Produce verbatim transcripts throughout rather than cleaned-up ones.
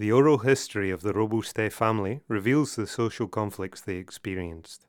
The oral history of the Robuste family reveals the social conflicts they experienced.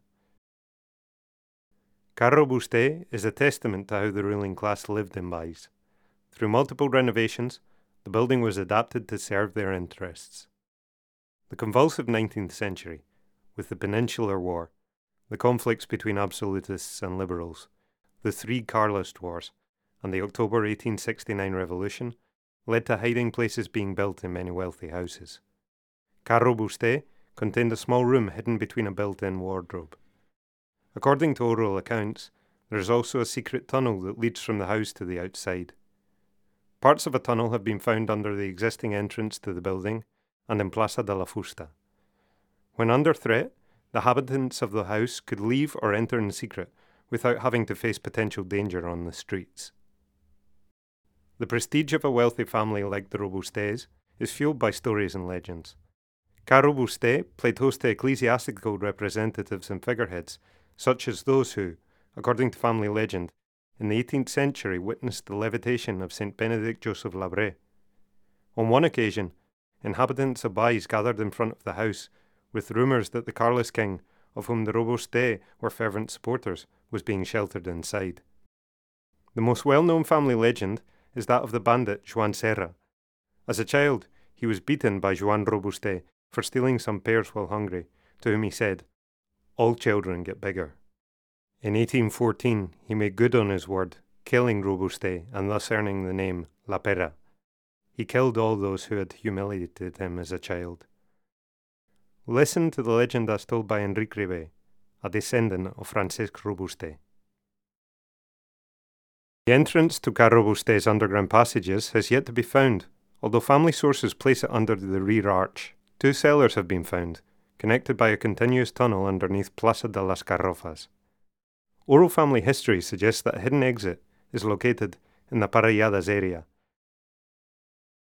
Ca Robuste is a testament to how the ruling class lived in Baies. Through multiple renovations, the building was adapted to serve their interests. The convulsive nineteenth century, with the Peninsular War, the conflicts between absolutists and liberals, the three Carlist Wars, and the October eighteen sixty-nine revolution, led to hiding places being built in many wealthy houses. Ca Robuste contained a small room hidden between a built-in wardrobe. According to oral accounts, there is also a secret tunnel that leads from the house to the outside. Parts of a tunnel have been found under the existing entrance to the building and in Plaza de la Fusta. When under threat, the inhabitants of the house could leave or enter in secret without having to face potential danger on the streets. The prestige of a wealthy family like the Robustes is fueled by stories and legends. Ca Robuste played host to ecclesiastical representatives and figureheads, such as those who, according to family legend, in the eighteenth century witnessed the levitation of Saint Benedict Joseph Labre. On one occasion, inhabitants of Baies gathered in front of the house with rumours that the Carlist king, of whom the Robuste were fervent supporters, was being sheltered inside. The most well-known family legend is that of the bandit Joan Serra. As a child, he was beaten by Joan Robuste for stealing some pears while hungry, to whom he said, "All children get bigger." In eighteen fourteen, he made good on his word, killing Robuste and thus earning the name La Pera. He killed all those who had humiliated him as a child. Listen to the legend as told by Enrique Ribe, a descendant of Francesc Robuste. The entrance to Ca Robuste's underground passages has yet to be found, although family sources place it under the rear arch. Two cellars have been found, connected by a continuous tunnel underneath Plaza de las Garrofas. Oral family history suggests that a hidden exit is located in the Parrilladas area,